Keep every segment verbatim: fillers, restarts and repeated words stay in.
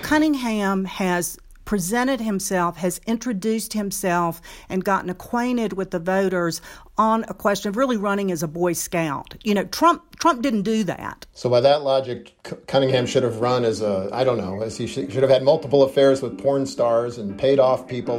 Cunningham has presented himself, has introduced himself, and gotten acquainted with the voters on a question of really running as a Boy Scout. You know, Trump Trump didn't do that. So by that logic, Cunningham should have run as a, I don't know, as he should, should have had multiple affairs with porn stars and paid off people.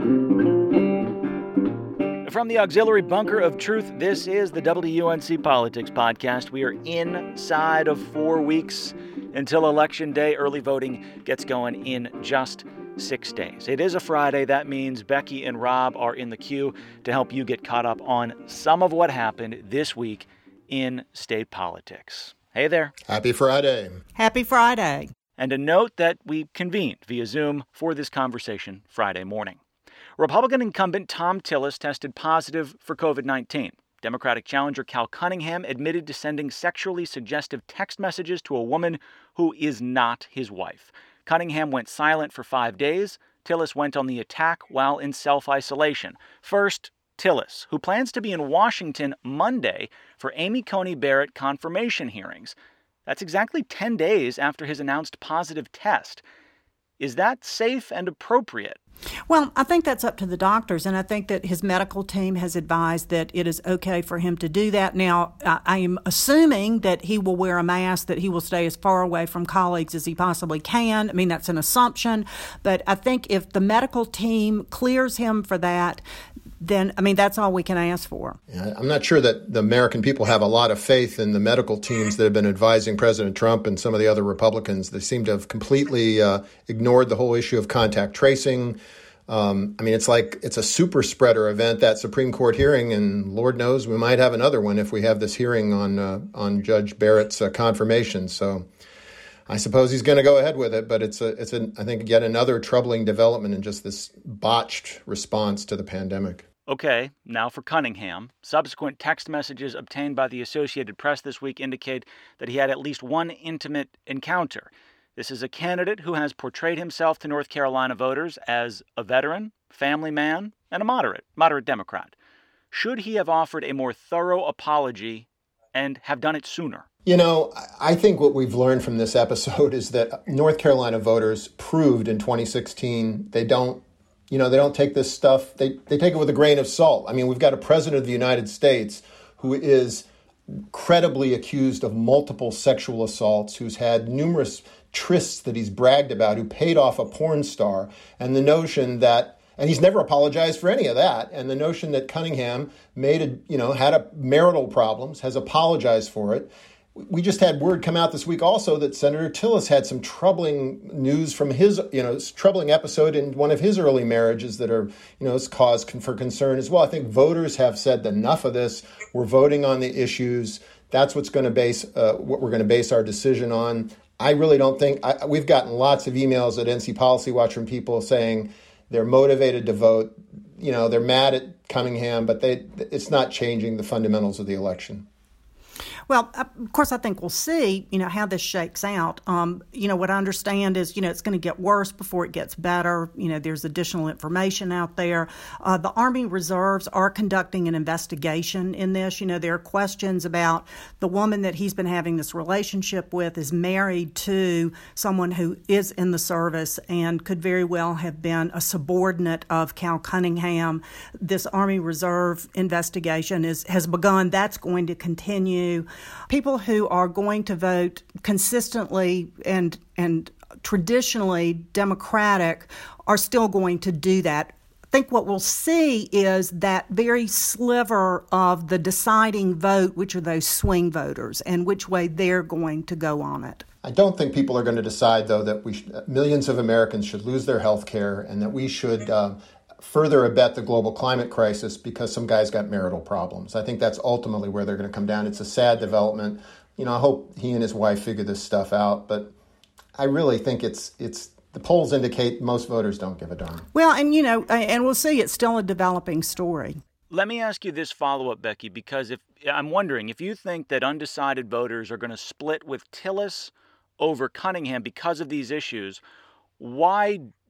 From the auxiliary bunker of truth, this is the W U N C Politics Podcast. We are inside of four weeks until Election Day. Early voting gets going in just six days. It is a Friday. That means Becky and Rob are in the queue to help you get caught up on some of what happened this week in state politics. Hey there. Happy Friday. Happy Friday. And a note that we convened via Zoom for this conversation Friday morning. Republican incumbent Thom Tillis tested positive for covid nineteen. Democratic challenger Cal Cunningham admitted to sending sexually suggestive text messages to a woman who is not his wife. Cunningham went silent for five days. Tillis went on the attack while in self-isolation. First, Tillis, who plans to be in Washington Monday for Amy Coney Barrett confirmation hearings. That's exactly ten days after his announced positive test. Is that safe and appropriate? Well, I think that's up to the doctors, and I think that his medical team has advised that it is okay for him to do that. Now, I am assuming that he will wear a mask, that he will stay as far away from colleagues as he possibly can. I mean, that's an assumption, but I think if the medical team clears him for that, then, I mean, that's all we can ask for. Yeah, I'm not sure that the American people have a lot of faith in the medical teams that have been advising President Trump and some of the other Republicans. They seem to have completely uh, ignored the whole issue of contact tracing. Um, I mean, it's like it's a super spreader event, that Supreme Court hearing, and Lord knows we might have another one if we have this hearing on uh, on Judge Barrett's uh, confirmation. So I suppose he's going to go ahead with it, but it's a it's a I think yet another troubling development in just this botched response to the pandemic. Okay, now for Cunningham. Subsequent text messages obtained by the Associated Press this week indicate that he had at least one intimate encounter. This is a candidate who has portrayed himself to North Carolina voters as a veteran, family man, and a moderate, moderate Democrat. Should he have offered a more thorough apology and have done it sooner? You know, I think what we've learned from this episode is that North Carolina voters proved in twenty sixteen they don't You know, they don't take this stuff, they, they take it with a grain of salt. I mean, we've got a president of the United States who is credibly accused of multiple sexual assaults, who's had numerous trysts that he's bragged about, who paid off a porn star. And the notion that, and he's never apologized for any of that. And the notion that Cunningham made a, you know, had a marital problems, has apologized for it. We just had word come out this week also that Senator Tillis had some troubling news from his, you know, troubling episode in one of his early marriages that are, you know, is cause for concern as well. I think voters have said enough of this. We're voting on the issues. That's what's going to base uh, what we're going to base our decision on. I really don't think I, we've gotten lots of emails at N C Policy Watch from people saying they're motivated to vote. You know, they're mad at Cunningham, but they it's not changing the fundamentals of the election. Well, of course, I think we'll see, you know, how this shakes out. Um, you know, what I understand is, you know, it's going to get worse before it gets better. You know, there's additional information out there. Uh, the Army Reserves are conducting an investigation in this. You know, there are questions about the woman that he's been having this relationship with is married to someone who is in the service and could very well have been a subordinate of Cal Cunningham. This Army Reserve investigation is has begun. That's going to continue. People who are going to vote consistently and and traditionally Democratic are still going to do that. I think what we'll see is that very sliver of the deciding vote, which are those swing voters, and which way they're going to go on it. I don't think people are going to decide, though, that we sh- millions of Americans should lose their health care and that we should uh, further abet the global climate crisis because some guy's got marital problems. I think that's ultimately where they're going to come down. It's a sad development. You know, I hope he and his wife figure this stuff out, but I really think it's it's the polls indicate most voters don't give a darn. Well, and you know, and we'll see, it's still a developing story. Let me ask you this follow-up, Becky, because if I'm wondering if you think that undecided voters are going to split with Tillis over Cunningham because of these issues, why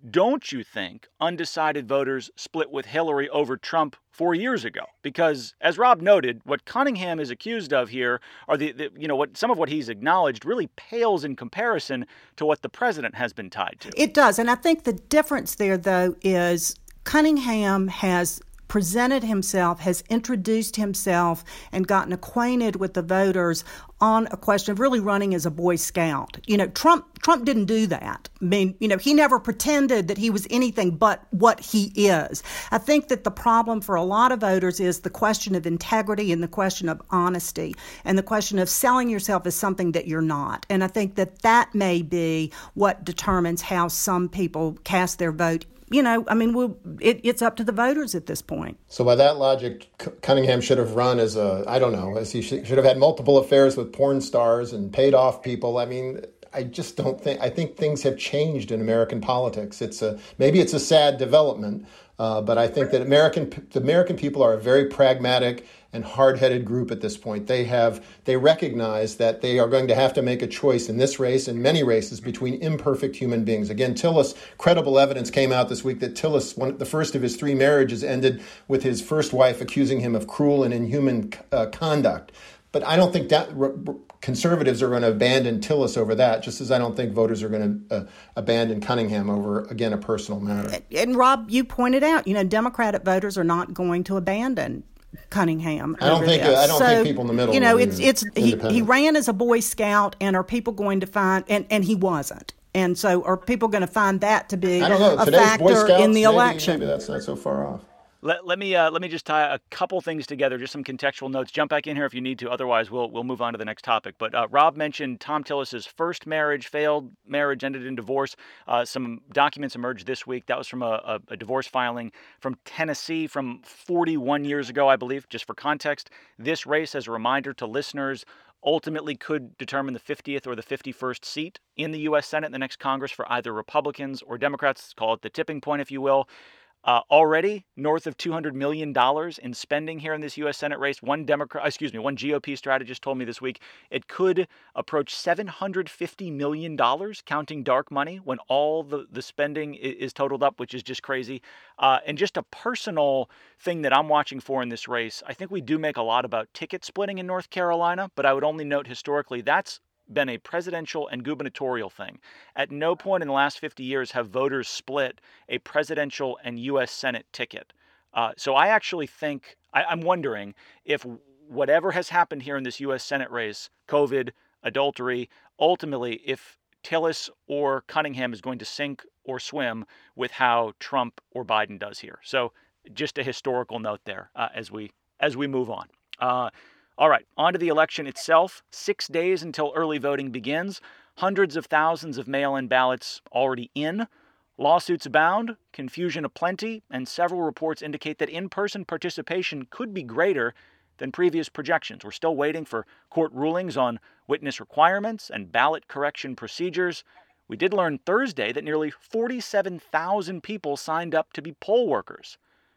don't you think undecided voters split with Hillary over Trump four years ago? Because, as Rob noted, what Cunningham is accused of here are the, the you know, what some of what he's acknowledged really pales in comparison to what the president has been tied to. It does. And I think the difference there, though, is Cunningham has presented himself, has introduced himself, and gotten acquainted with the voters on a question of really running as a Boy Scout. You know, Trump Trump didn't do that. I mean, you know, he never pretended that he was anything but what he is. I think that the problem for a lot of voters is the question of integrity and the question of honesty and the question of selling yourself as something that you're not. And I think that that may be what determines how some people cast their vote. You know, I mean, we'll, it, it's up to the voters at this point. So by that logic, Cunningham should have run as a, I don't know, as he should, should have had multiple affairs with porn stars and paid off people. I mean, I just don't think, I think things have changed in American politics. It's a, maybe it's a sad development, uh, but I think that American, the American people are a very pragmatic and hard-headed group at this point. They have, they recognize that they are going to have to make a choice in this race and many races between imperfect human beings. Again, Tillis, credible evidence came out this week that Tillis, one, the first of his three marriages, ended with his first wife accusing him of cruel and inhuman uh, conduct. But I don't think that r- r- conservatives are going to abandon Tillis over that, just as I don't think voters are going to uh, abandon Cunningham over, again, a personal matter. And Rob, you pointed out, you know, Democratic voters are not going to abandon Cunningham. I don't think. Uh, I don't so, think people in the middle. You know, it's it's he, he ran as a Boy Scout, and are people going to find? And, and he wasn't. And so, are people going to find that to be I don't know. a Today's factor Boy Scouts, in the maybe, election? Maybe that's not so far off. Let, let me uh, let me just tie a couple things together, just some contextual notes. Jump back in here if you need to. Otherwise, we'll we'll move on to the next topic. But uh, Rob mentioned Thom Tillis's first marriage, failed marriage, ended in divorce. Uh, some documents emerged this week. That was from a, a, a divorce filing from Tennessee from forty-one years ago, I believe. Just for context, this race, as a reminder to listeners, ultimately could determine the fiftieth or the fifty-first seat in the U S Senate in the next Congress for either Republicans or Democrats. Call it the tipping point, if you will. Uh, already north of two hundred million dollars in spending here in this U S Senate race. One Democrat, excuse me, one G O P strategist told me this week it could approach seven hundred fifty million dollars, counting dark money, when all the, the spending is, is totaled up, which is just crazy. Uh, and just a personal thing that I'm watching for in this race, I think we do make a lot about ticket splitting in North Carolina, but I would only note historically that's been a presidential and gubernatorial thing. At no point in the last fifty years have voters split a presidential and U S Senate ticket. Uh, so I actually think, I, I'm wondering if whatever has happened here in this U S Senate race, COVID, adultery, ultimately if Tillis or Cunningham is going to sink or swim with how Trump or Biden does here. So just a historical note there uh, as we as we move on. Uh, All right, on to the election itself. Six days until early voting begins. Hundreds of thousands of mail-in ballots already in. Lawsuits abound, confusion aplenty, and several reports indicate that in-person participation could be greater than previous projections. We're still waiting for court rulings on witness requirements and ballot correction procedures. We did learn Thursday that nearly forty-seven thousand people signed up to be poll workers.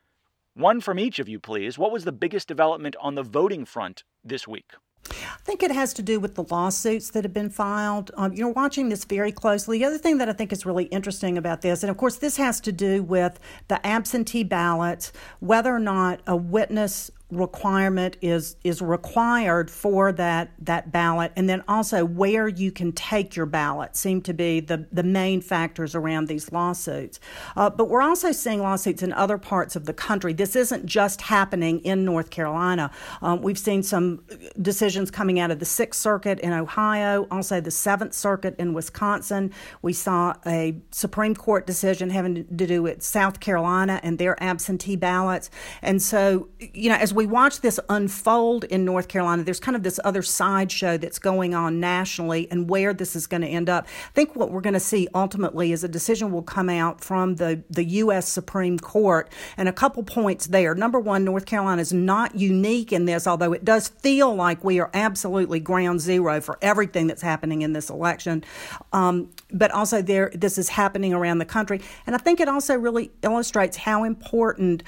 One from each of you, please. What was the biggest development on the voting front this week? I think it has to do with the lawsuits that have been filed. Um, you're watching this very closely. The other thing that I think is really interesting about this, and of course this has to do with the absentee ballots, whether or not a witness requirement is is required for that that ballot, and then also where you can take your ballot seem to be the the main factors around these lawsuits. Uh, but we're also seeing lawsuits in other parts of the country. This isn't just happening in North Carolina. Um, we've seen some decisions coming out of the Sixth Circuit in Ohio, also the Seventh Circuit in Wisconsin. We saw a Supreme Court decision having to do with South Carolina and their absentee ballots. And so, you know, as we watch this unfold in North Carolina, there's kind of this other sideshow that's going on nationally and where this is going to end up. I think what we're going to see ultimately is a decision will come out from the, the U S Supreme Court, and a couple points there. Number one, North Carolina is not unique in this, although it does feel like we are absolutely ground zero for everything that's happening in this election. Um, but also there, this is happening around the country. And I think it also really illustrates how important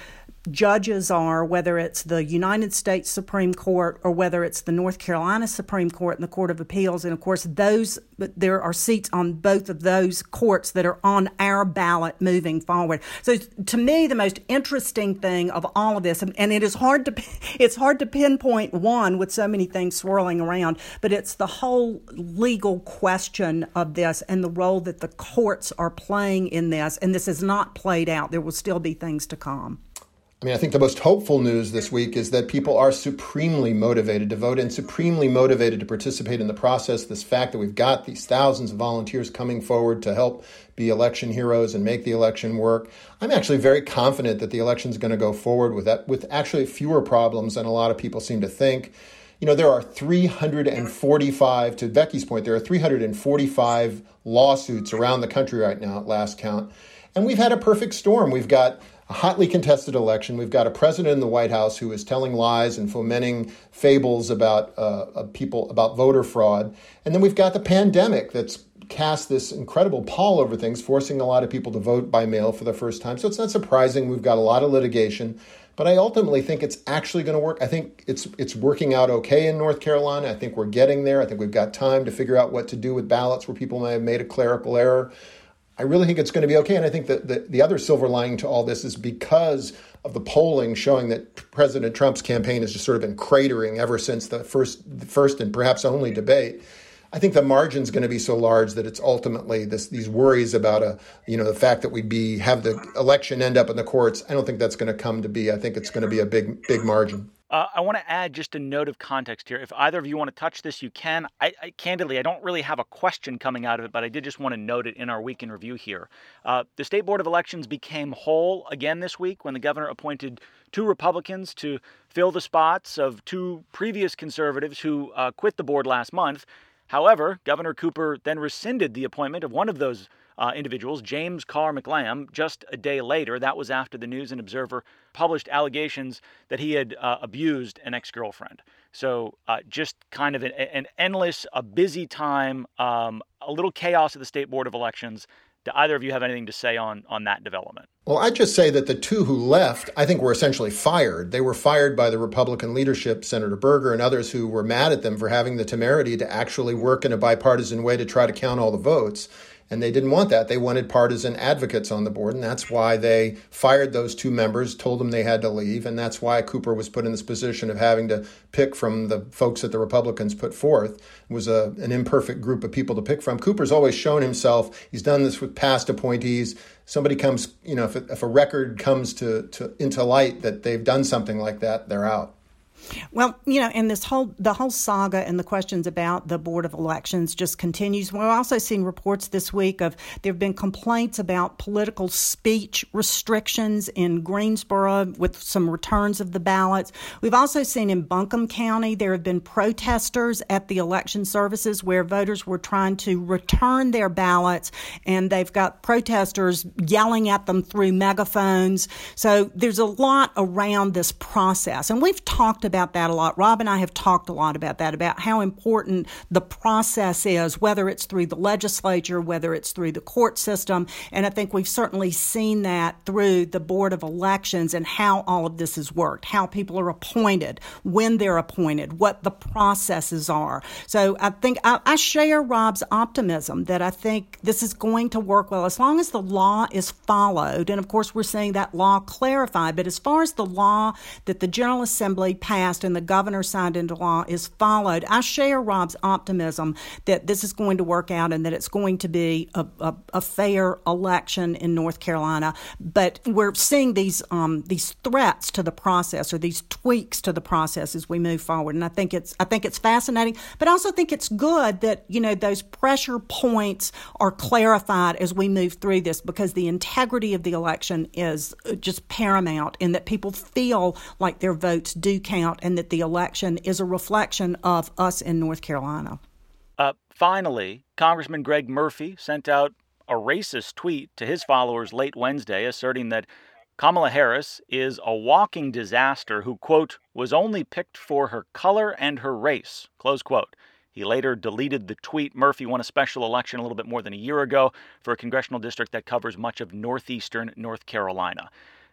judges are, whether it's the United States Supreme Court or whether it's the North Carolina Supreme Court and the Court of Appeals. And of course, those there are seats on both of those courts that are on our ballot moving forward. So to me, the most interesting thing of all of this, and it is hard to it's hard to pinpoint one with so many things swirling around, but it's the whole legal question of this and the role that the courts are playing in this. And this is not played out. There will still be things to come. I mean, I think the most hopeful news this week is that people are supremely motivated to vote and supremely motivated to participate in the process. This fact that we've got these thousands of volunteers coming forward to help be election heroes and make the election work. I'm actually very confident that the election is going to go forward with that, with actually fewer problems than a lot of people seem to think. You know, there are three hundred forty-five, to Becky's point, there are three hundred forty-five lawsuits around the country right now at last count. And we've had a perfect storm. We've got a hotly contested election. We've got a president in the White House who is telling lies and fomenting fables about uh, people, about voter fraud. And then we've got the pandemic that's cast this incredible pall over things, forcing a lot of people to vote by mail for the first time. So it's not surprising. We've got a lot of litigation. But I ultimately think it's actually going to work. I think it's it's working out okay in North Carolina. I think we're getting there. I think we've got time to figure out what to do with ballots where people may have made a clerical error. I really think it's going to be okay. And I think that the, the other silver lining to all this is because of the polling showing that President Trump's campaign has just sort of been cratering ever since the first, the first and perhaps only debate. I think the margin's going to be so large that it's ultimately this, these worries about a, you know, the fact that we'd be have the election end up in the courts. I don't think that's going to come to be. I think it's going to be a big, big margin. Uh, I want to add just a note of context here. If either of you want to touch this, you can. I, I candidly, I don't really have a question coming out of it, but I did just want to note it in our week in review here. Uh, the State Board of Elections became whole again this week when the governor appointed two Republicans to fill the spots of two previous conservatives who uh, quit the board last month. However, Governor Cooper then rescinded the appointment of one of those uh, individuals, James Carr McLamb, just a day later. That was after the News and Observer published allegations that he had uh, abused an ex-girlfriend. So uh, just kind of an, an endless, a busy time, um, a little chaos at the State Board of Elections. Do either of you have anything to say on, on that development? Well, I'd just say that the two who left, I think, were essentially fired. They were fired by the Republican leadership, Senator Berger and others who were mad at them for having the temerity to actually work in a bipartisan way to try to count all the votes. And they didn't want that. They wanted partisan advocates on the board. And that's why they fired those two members, told them they had to leave. And that's why Cooper was put in this position of having to pick from the folks that the Republicans put forth. It was a, an imperfect group of people to pick from. Cooper's always shown himself. He's done this with past appointees. Somebody comes, you know, if, if a record comes to, to into light that they've done something like that, they're out. Well, you know, and this whole the whole saga and the questions about the Board of Elections just continues. We've also seen reports this week of there have been complaints about political speech restrictions in Greensboro with some returns of the ballots. We've also seen in Buncombe County there have been protesters at the election services where voters were trying to return their ballots, and they've got protesters yelling at them through megaphones. So there's a lot around this process, and we've talked about about that a lot. Rob and I have talked a lot about that, about how important the process is, whether it's through the legislature, whether it's through the court system. And I think we've certainly seen that through the Board of Elections and how all of this has worked, how people are appointed, when they're appointed, what the processes are. So I think I, I share Rob's optimism that I think this is going to work well as long as the law is followed. And of course, we're seeing that law clarified. But as far as the law that the General Assembly passed and the governor signed into law is followed, I share Rob's optimism that this is going to work out and that it's going to be a, a, a fair election in North Carolina. But we're seeing these um, these threats to the process or these tweaks to the process as we move forward. And I think it's I think it's fascinating, but I also think it's good that, you know, those pressure points are clarified as we move through this, because the integrity of the election is just paramount, in that people feel like their votes do count and that the election is a reflection of us in North Carolina. Uh, finally, Congressman Greg Murphy sent out a racist tweet to his followers late Wednesday asserting that Kamala Harris is a walking disaster who, quote, was only picked for her color and her race, close quote. He later deleted the tweet. Murphy won a special election a little bit more than a year ago for a congressional district that covers much of northeastern North Carolina.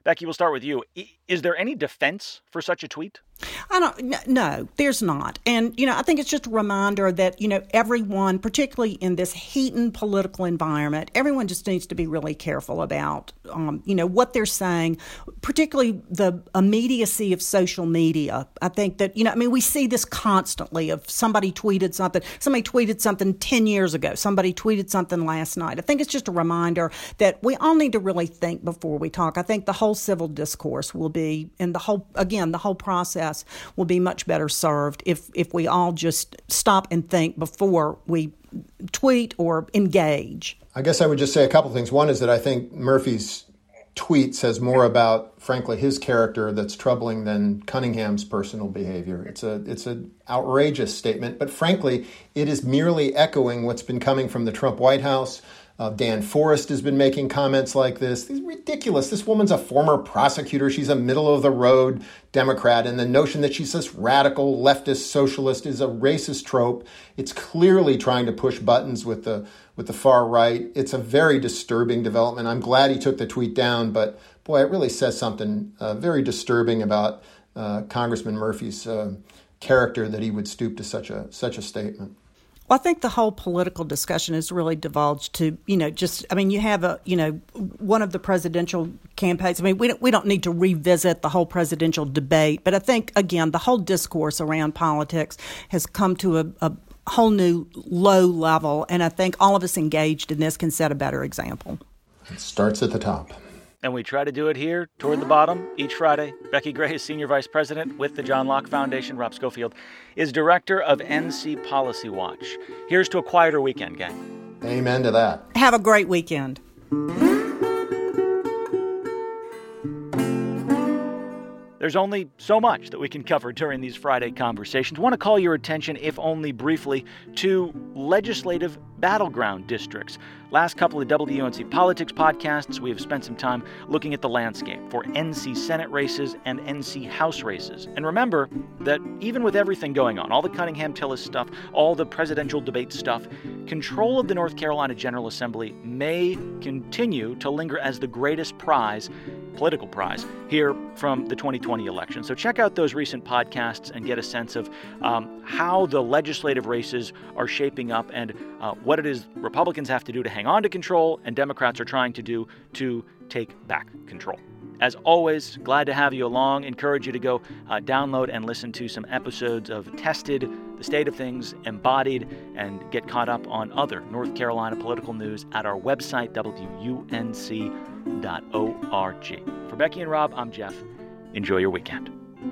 Becky, we'll start with you. Is there any defense for such a tweet? I don't, no, there's not. And, you know, I think it's just a reminder that, you know, everyone, particularly in this heated political environment, everyone just needs to be really careful about, um, you know, what they're saying, particularly the immediacy of social media. I think that, you know, I mean, we see this constantly of somebody tweeted something, somebody tweeted something ten years ago, somebody tweeted something last night. I think it's just a reminder that we all need to really think before we talk. I think the whole civil discourse will be, and the whole, again, the whole process will be much better served if, if we all just stop and think before we tweet or engage. I guess I would just say a couple things. One is that I think Murphy's tweet says more about, frankly, his character that's troubling than Cunningham's personal behavior. It's a it's an outrageous statement, but frankly, it is merely echoing what's been coming from the Trump White House. Uh, Dan Forest has been making comments like this. It's ridiculous. This woman's a former prosecutor. She's a middle-of-the-road Democrat, and the notion that she's this radical leftist socialist is a racist trope. It's clearly trying to push buttons with the with the far right. It's a very disturbing development. I'm glad he took the tweet down, but boy, it really says something uh, very disturbing about uh, Congressman Murphy's uh, character that he would stoop to such a such a statement. Well, I think the whole political discussion has really divulged to, you know, just, I mean, you have a, you know, one of the presidential campaigns. I mean, we don't, we don't need to revisit the whole presidential debate, but I think, again, the whole discourse around politics has come to a, a whole new low level, and I think all of us engaged in this can set a better example. It starts at the top. And we try to do it here toward the bottom each Friday. Becky Gray is Senior Vice President with the John Locke Foundation. Rob Schofield is Director of N C Policy Watch. Here's to a quieter weekend, gang. Amen to that. Have a great weekend. There's only so much that we can cover during these Friday conversations. I want to call your attention, if only briefly, to legislative battleground districts. Last couple of W U N C Politics podcasts, we have spent some time looking at the landscape for N C Senate races and N C House races. And remember that even with everything going on, all the Cunningham-Tillis stuff, all the presidential debate stuff, control of the North Carolina General Assembly may continue to linger as the greatest prize, political prize, here from the twenty twenty election. So check out those recent podcasts and get a sense of um, how the legislative races are shaping up and uh, what it is Republicans have to do to hang on to control and Democrats are trying to do to take back control. As always, glad to have you along. Encourage you to go uh, download and listen to some episodes of Tested, The State of Things, Embodied, and get caught up on other North Carolina political news at our website, W U N C dot org. For Becky and Rob, I'm Jeff. Enjoy your weekend.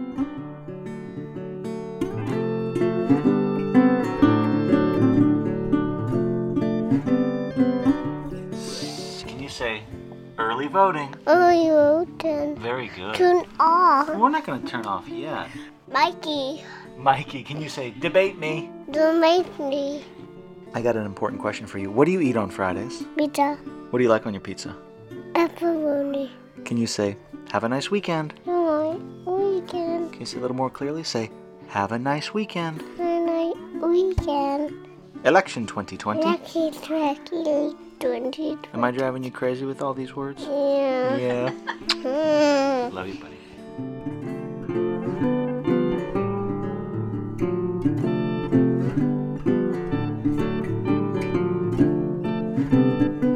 Can you say early voting? Early voting. Very good. Turn off. We're not going to turn off yet. Mikey. Mikey, can you say debate me? Don't make me. I got an important question for you. What do you eat on Fridays? Pizza. What do you like on your pizza? Pepperoni. Can you say, have a nice weekend? Nice weekend. Can you say a little more clearly? Say, have a nice weekend. Nice weekend. Election twenty twenty. Lucky twenty twenty. Am I driving you crazy with all these words? Yeah. Yeah. Love you, buddy. Thank you.